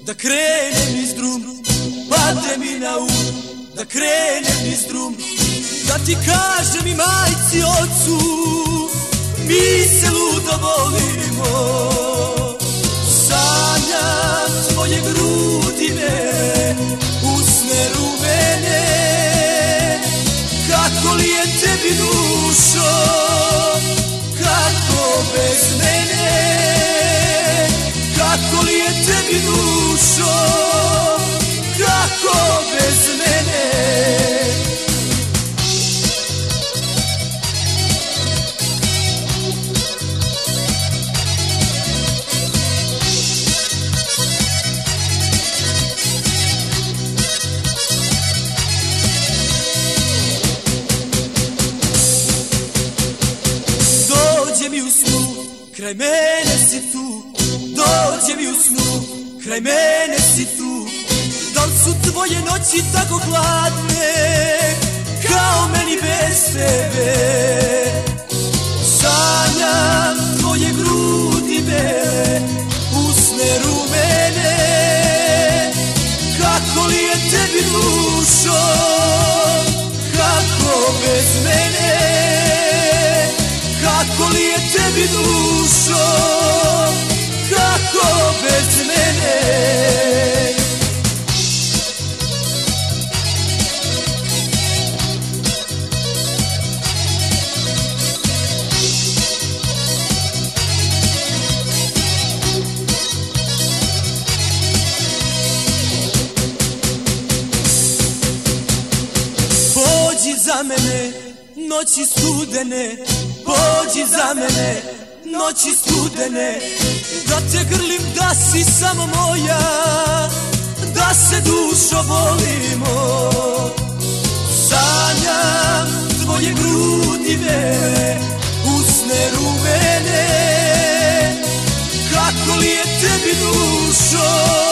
da krenem niz drum, padne mi na um, da krenem niz drum, da ti kažem i majci ocu, mi se ludo volimo. Sanjam tvoje grudine, usne rumene, kako li je tebi dušo, kako bez mene, kako li je tebi dušo, kako bez mene. Dođe mi u snu, kraj mene si tu, dođe mi u snu, kraj mene si tu. Da li su tvoje noći tako hladne, kao meni bez tebe? Sanjam tvoje grudi bele, usne rumene, kako li je tebi dušo, kako bez mene, kako li je tebi dušo, kako bez mene. Pođi za mene, noći studene, pođi za mene, noći studene, da te grlim, da si samo moja, da se dušo volimo. Sanjam tvoje grudi bele, usne rumene, kako li je tebi dušo,